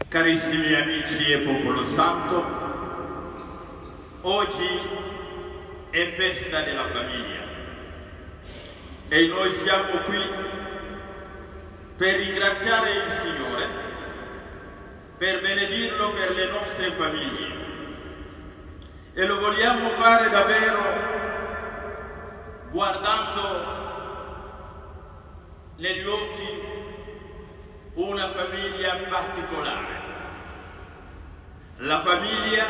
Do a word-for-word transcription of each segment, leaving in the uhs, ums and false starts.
Carissimi amici e popolo santo, oggi è festa della famiglia e noi siamo qui per ringraziare il Signore, per benedirlo per le nostre famiglie, e lo vogliamo fare davvero guardando negli occhi una famiglia particolare, la famiglia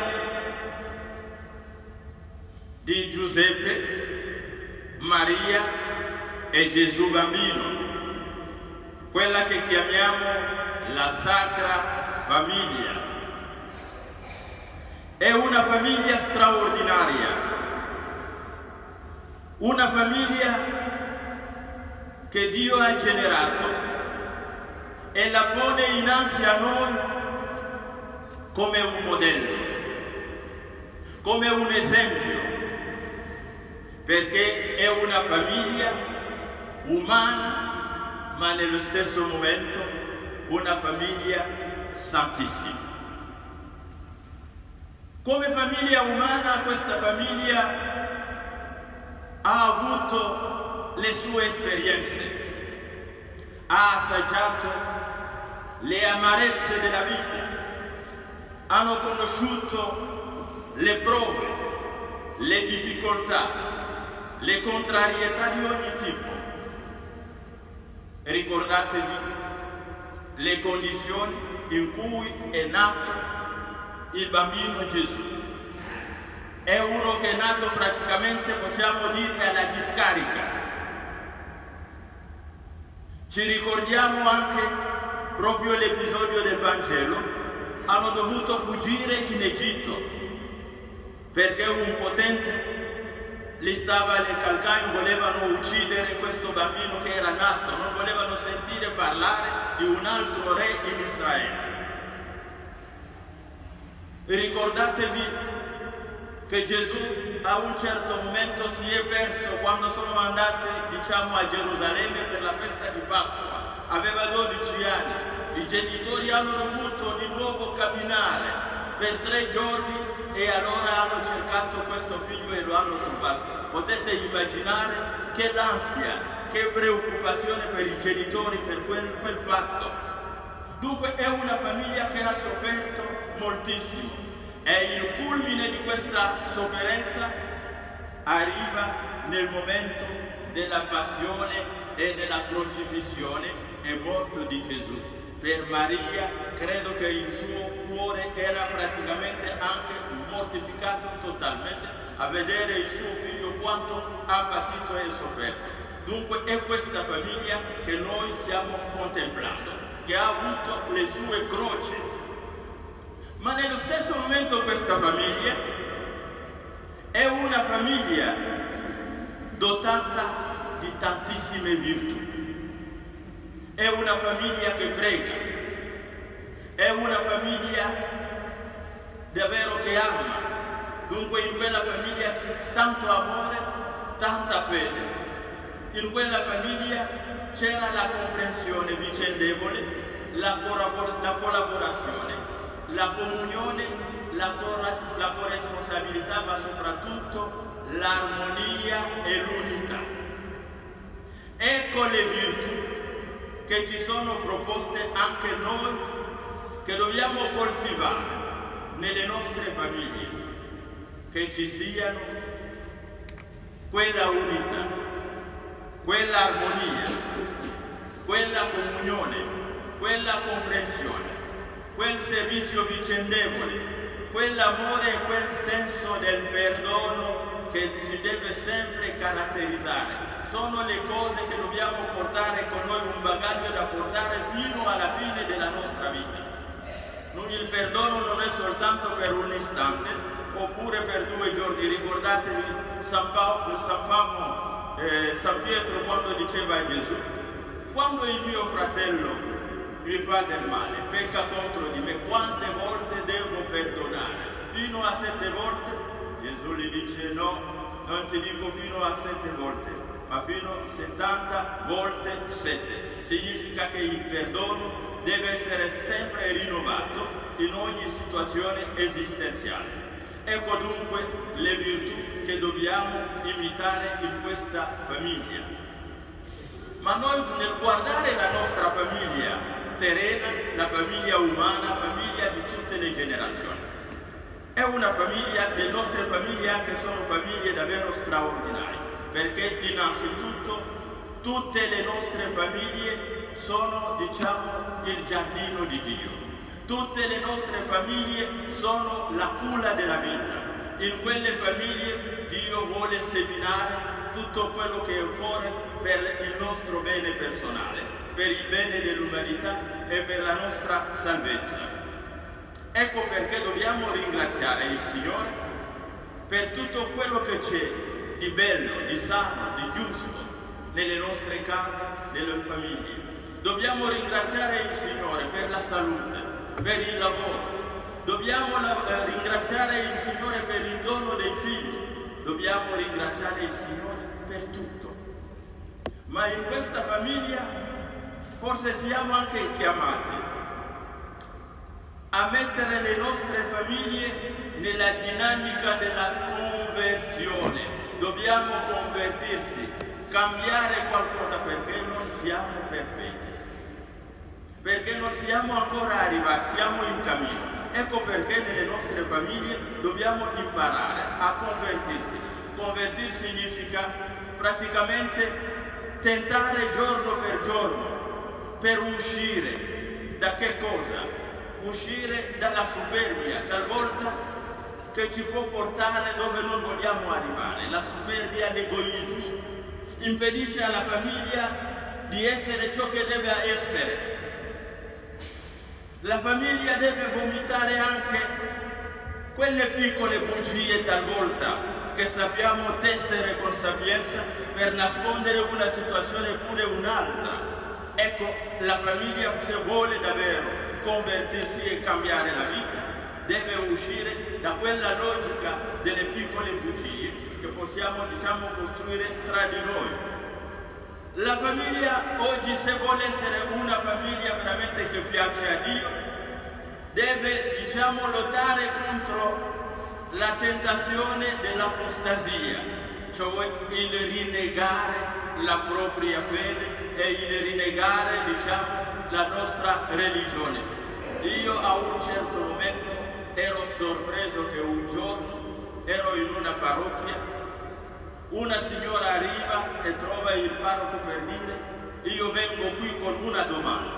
di Giuseppe, Maria e Gesù bambino, quella che chiamiamo la Sacra Famiglia. È una famiglia straordinaria, una famiglia che Dio ha generato e la pone innanzi a noi come un modello, come un esempio, perché è una famiglia umana, ma nello stesso momento una famiglia santissima. Come famiglia umana, questa famiglia ha avuto le sue esperienze, ha assaggiato le amarezze della vita, hanno conosciuto le prove, le difficoltà, le contrarietà di ogni tipo. Ricordatevi le condizioni in cui è nato il bambino Gesù. È uno che è nato praticamente, possiamo dire, alla discarica. Ci ricordiamo anche proprio l'episodio del Vangelo, hanno dovuto fuggire in Egitto perché un potente li stava alle calcagni, volevano uccidere questo bambino che era nato, non volevano sentire parlare di un altro re in Israele. Ricordatevi che Gesù a un certo momento si è perso quando sono andati, diciamo, a Gerusalemme per la festa di Pasqua. Aveva dodici anni, i genitori hanno dovuto di nuovo camminare per tre giorni e allora hanno cercato questo figlio e lo hanno trovato. Potete immaginare che l'ansia, che preoccupazione per i genitori per quel, quel fatto. Dunque è una famiglia che ha sofferto moltissimo e il culmine di questa sofferenza arriva nel momento della passione e della crocifissione e morto di Gesù. Per Maria credo che il suo cuore era praticamente anche mortificato totalmente a vedere il suo figlio quanto ha patito e sofferto. Dunque è questa famiglia che noi stiamo contemplando, che ha avuto le sue croci, ma nello stesso momento questa famiglia è una famiglia dotata di tantissime virtù. È una famiglia che prega, è una famiglia davvero che ama. Dunque in quella famiglia tanto amore, tanta fede. In quella famiglia c'era la comprensione vicendevole, la, la collaborazione, la comunione, la, la corresponsabilità, ma soprattutto l'armonia e l'unità. Ecco le virtù che ci sono proposte anche noi, che dobbiamo coltivare nelle nostre famiglie, che ci siano quella unità, quella armonia, quella comunione, quella comprensione, quel servizio vicendevole, quell'amore e quel senso del perdono che ci deve sempre caratterizzare. Sono le cose che dobbiamo portare con noi, un bagaglio da portare fino alla fine della nostra vita. Il perdono non è soltanto per un istante oppure per due giorni. Ricordatevi San Paolo, San, Paolo, eh, San Pietro quando diceva a Gesù: quando il mio fratello mi fa del male, pecca contro di me, quante volte devo perdonare? Fino a sette volte? Gesù gli dice: no, non ti dico fino a sette volte, ma fino a settanta volte sette. Significa che il perdono deve essere sempre rinnovato in ogni situazione esistenziale. Ecco dunque le virtù che dobbiamo imitare in questa famiglia. Ma noi nel guardare la nostra famiglia terrena, la famiglia umana, la famiglia di tutte le generazioni, è una famiglia, le nostre famiglie anche sono famiglie davvero straordinarie, perché innanzitutto tutte le nostre famiglie sono, diciamo, il giardino di Dio. Tutte le nostre famiglie sono la culla della vita. In quelle famiglie Dio vuole seminare tutto quello che occorre per il nostro bene personale, per il bene dell'umanità e per la nostra salvezza. Ecco perché dobbiamo ringraziare il Signore per tutto quello che c'è di bello, di sano, di giusto nelle nostre case, nelle famiglie. Dobbiamo ringraziare il Signore per la salute, per il lavoro. Dobbiamo eh, ringraziare il Signore per il dono dei figli. Dobbiamo ringraziare il Signore per tutto. Ma in questa famiglia forse siamo anche chiamati a mettere le nostre famiglie nella dinamica della conversione. Dobbiamo convertirsi, cambiare qualcosa, perché non siamo perfetti, perché non siamo ancora arrivati, siamo in cammino. Ecco perché nelle nostre famiglie dobbiamo imparare a convertirsi. Convertirsi significa praticamente tentare giorno per giorno per uscire da che cosa? Uscire dalla superbia, talvolta che ci può portare dove non vogliamo arrivare. La superbia, l'egoismo, impedisce alla famiglia di essere ciò che deve essere. La famiglia deve vomitare anche quelle piccole bugie talvolta che sappiamo tessere con sapienza per nascondere una situazione pure un'altra. Ecco, la famiglia, se vuole davvero convertirsi e cambiare la vita, deve uscire da quella logica delle piccole bugie che possiamo, diciamo, costruire tra di noi. La famiglia oggi, se vuole essere una famiglia veramente che piace a Dio, deve, diciamo, lottare contro la tentazione dell'apostasia, cioè il rinnegare la propria fede e il rinnegare, diciamo, la nostra religione. Io a un certo momento ero sorpreso che un giorno ero in una parrocchia, una signora arriva e trova il parroco per dire: io vengo qui con una domanda.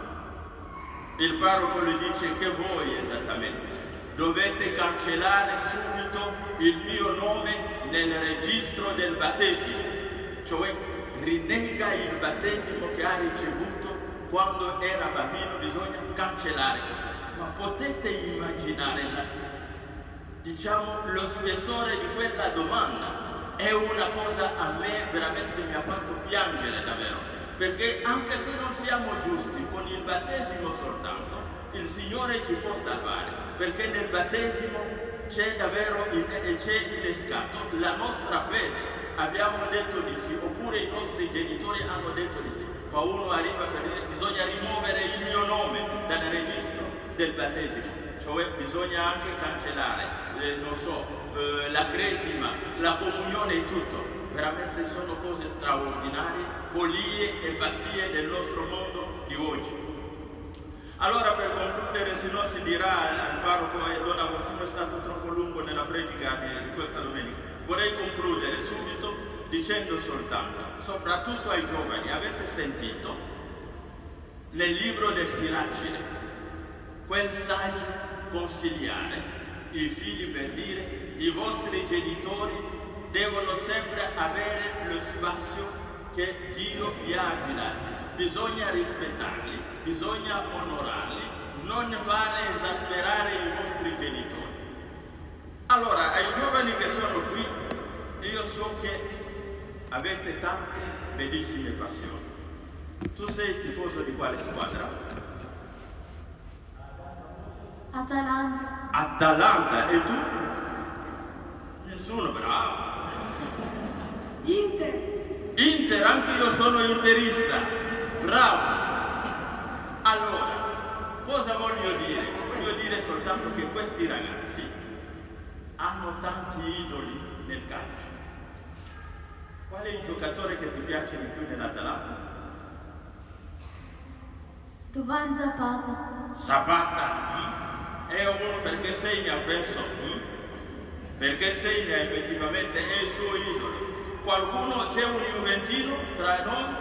Il parroco le dice: che vuoi esattamente? Dovete cancellare subito il mio nome nel registro del battesimo, cioè rinnega il battesimo che ha ricevuto quando era bambino, bisogna cancellare questo. Ma potete immaginare la, diciamo, lo spessore di quella domanda? È una cosa a me veramente che mi ha fatto piangere davvero, perché anche se non siamo giusti con il battesimo soltanto, il Signore ci può salvare, perché nel battesimo c'è davvero c'è innescato la nostra fede. Abbiamo detto di sì, oppure i nostri genitori hanno detto di sì, ma uno arriva per dire: bisogna rimuovere il mio nome dal registro del battesimo, cioè bisogna anche cancellare, eh, non so, eh, la cresima, la comunione e tutto. Veramente sono cose straordinarie, follie e passie del nostro mondo di oggi. Allora, per concludere, se no si dirà al parroco e Don Agostino è stato troppo lungo nella predica di, di questa domenica, vorrei concludere subito dicendo soltanto, soprattutto ai giovani: avete sentito nel libro del Siracide quel saggio consigliare i figli per dire: i vostri genitori devono sempre avere lo spazio che Dio vi ha affidato, bisogna rispettarli, bisogna onorarli, non fare esasperare i vostri genitori. Allora, ai giovani che sono qui, io so che avete tante bellissime passioni. Tu sei tifoso di quale squadra? Atalanta. Atalanta, e tu? Nessuno, bravo. Inter. Inter, anche io sono interista, bravo. Allora, cosa voglio dire? Voglio dire soltanto che questi ragazzi hanno tanti idoli nel calcio. Qual è il giocatore che ti piace di più nell'Atalanta? Duvan Zapata. Zapata, hm? È uno perché segna, penso, hm? Perché segna effettivamente, è il suo idolo. Qualcuno, c'è un juventino tra noi?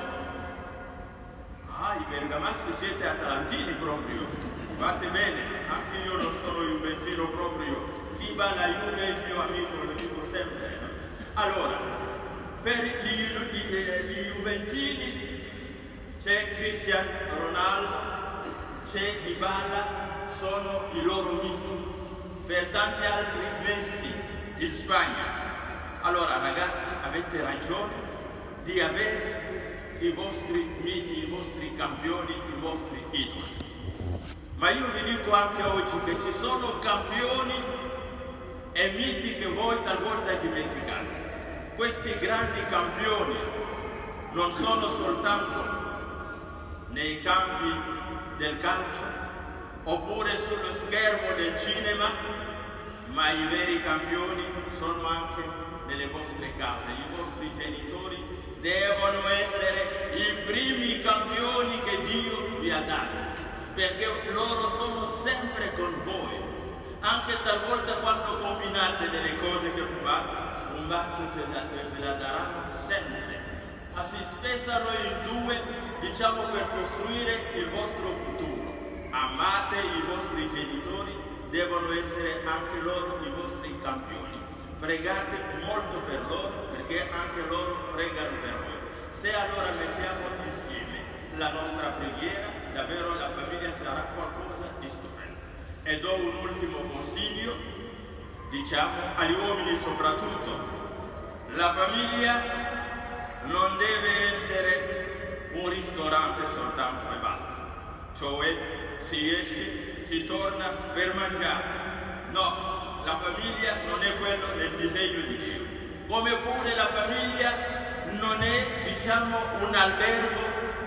Ah, i bergamaschi siete atalantini proprio, fate bene, anche io non sono juventino proprio, chi va alla Juve è il mio amico, lo dico sempre. No? Allora, per gli, gli, gli juventini c'è Cristiano Ronaldo, c'è Dybala, sono i loro miti, per tanti altri Messi, in Spagna. Allora ragazzi, avete ragione di avere i vostri miti, i vostri campioni, i vostri idoli. Ma io vi dico anche oggi che ci sono campioni e miti che voi talvolta dimenticate. Questi grandi campioni non sono soltanto nei campi del calcio oppure sullo schermo del cinema, ma i veri campioni sono anche nelle vostre case. I vostri genitori devono essere i primi campioni che Dio vi ha dato, perché loro sono sempre con voi, anche talvolta quando combinate delle cose che fanno, un bacio ve la daranno sempre. Ma si spezzano in due, diciamo, per costruire il vostro futuro. Amate i vostri genitori, devono essere anche loro i vostri campioni. Pregate molto per loro, perché anche loro pregano per voi. Se allora mettiamo insieme la nostra preghiera, davvero la famiglia sarà qualcosa di stupendo. E do un ultimo consiglio, diciamo, agli uomini soprattutto. La famiglia non deve essere un ristorante soltanto e basta. Cioè si esce, si torna per mangiare. No. La famiglia non è quello nel disegno di Dio, come pure la famiglia non è, diciamo, un albergo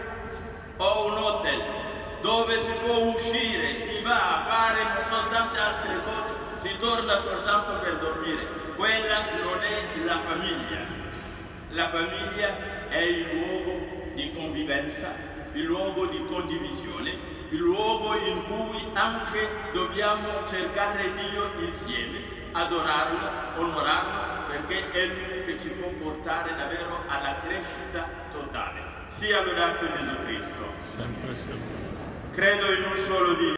o un hotel dove si può uscire, si va a fare non so tante altre cose, si torna soltanto per dormire. Quella non è la famiglia. La famiglia è il luogo di convivenza, il luogo di condivisione, il luogo in cui anche dobbiamo cercare Dio insieme, adorarlo, onorarlo, perché è Lui che ci può portare davvero alla crescita totale. Sia lodato Gesù Cristo. Sempre, sempre. Credo in un solo Dio.